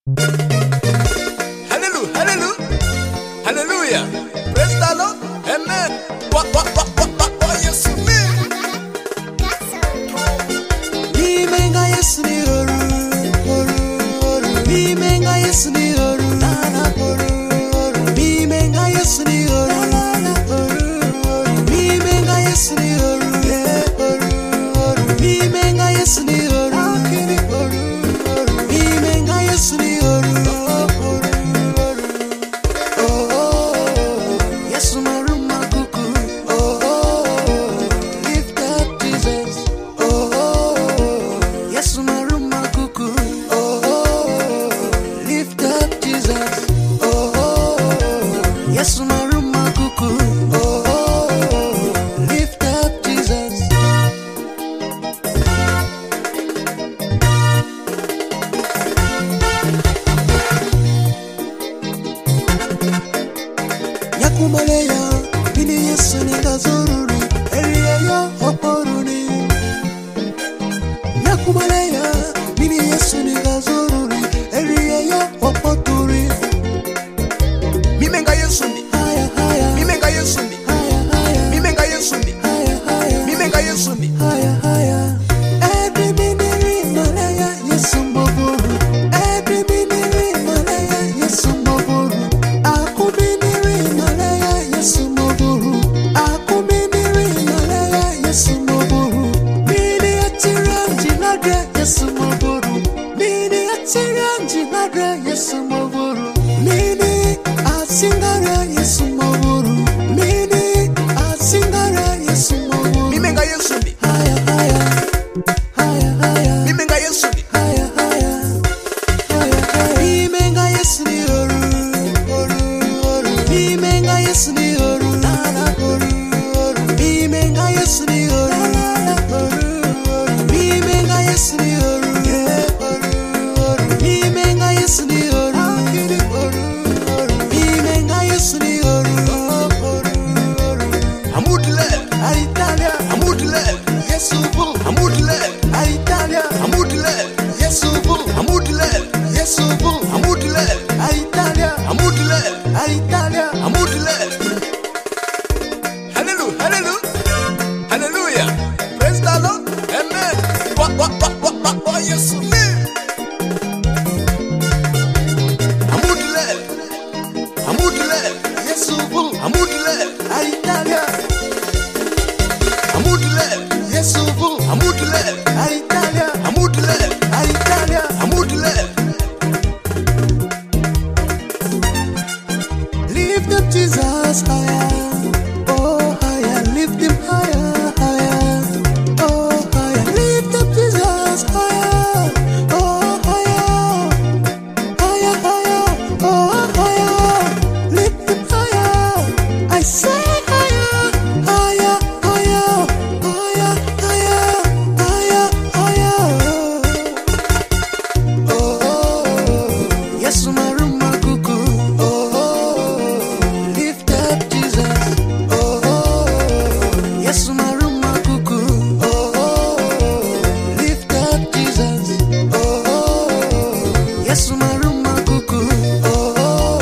Hallelujah, hallelujah, hallelujah. Praise the Lord, amen. What, yes, me. Bimenga Yesu ni oru, oru. Bimenga Yesu ni oru, oru. Bimenga Yesu ni oru, oru. Bimenga Yesu ni oru, oru. Bimenga Yesu ni oru, oru. Bimenga Yesu ni oru, oru. Oh, Yesu maruma kuku. Oh, lift up Jesus. Yesu maruma kuku. Oh, lift up Jesus. Oh, Yesu maruma kuku. Oh, lift up Jesus. Yakumaleya bini Yesu ningazururi eriya yo hoporuni. Yakumaleya bini Yesu ningazururi eriya yo hopoturi. Mimenga Yesu ni, Haya haya mimenga Yesu ni, haya haya mimenga Yesu ni, haya haya mimenga Yesu ni. haya haya. Every minute malaya Yesu mboburu. Every minute malaya Yesu mboburu. Akubiniri malaya Yesu mboburu. Akubiniri malaya Yesu mboburu. Mini atiranji nadre Yesu mboburu. Mini atiranji nadre Yesu mboburu. Mini asingara Yesu mboburu. Mini asingara Yesu mboburu. Mimenga Yesu ni, Haya haya haya haya mimenga Yesu ni. haya haya haya haya. Bimenga Yesu ni oru, oru, oru. Bimenga Yesu ni oru, oru, oru. Bimenga Yesu ni oru, oru, oru. Bimenga Yesu ni oru, oru, oru. Bimenga Yesu ni oru, oru, oru. Bimenga Yesu ni oru, oru, oru. Amudle, Aitalia, amudle, Yesu bu. amudle, Aitalia, amudle, Yesu bu. amudle, Yesu bu. amudle, Aitalia, amudle, Aitalia. amudle. Hallelujah, hallelujah, hallelujah. Praise the Lord, amen. What, Yesu ni. Amudle, amudle, Yesu bu. amudle, Aitalia, amudle, Yesu bu. amudle, Aitalia, amudle, Aitalia. amudle. Lift up Jesus higher. Oh, higher. Lift him higher, higher. Oh, higher. Lift up Jesus higher. Oh, higher. Higher, higher. Oh, higher. Lift him higher. I say higher. Higher, higher. Higher, higher. Higher, higher. Oh, Yesu maruma kuku. Oh, lift up Jesus. Oh, Yesu maruma kuku. Oh, lift up Jesus. Oh, Yesu maruma kuku. Oh.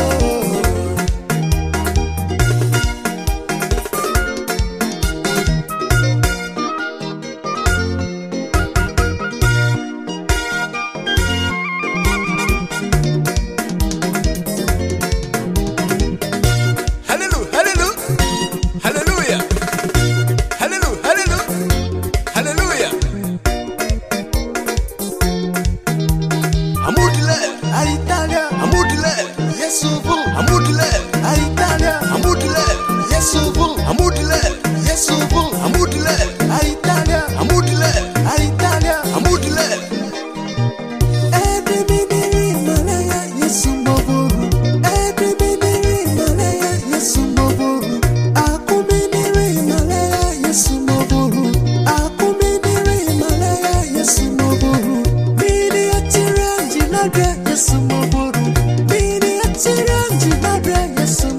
Hallelujah, hallelujah, hallelujah, hallelujah, hallelujah, hallelujah. Amudle, Aitalia, amudle, Yesu bu. amudle, Aitalia, amudle, Yesu bu. amudle, Yesu bu. amudle, Aitalia, amudle, Aitalia. amudle. Every minute malaya Yesu mboburu. Every minute malaya Yesu mboburu. Akuminiri malaya Yesu mboburu. Akuminiri malaya Yesu mboburu. Mini atiranji nadre Yesu mboburu. Mini atiranji nadre Yesu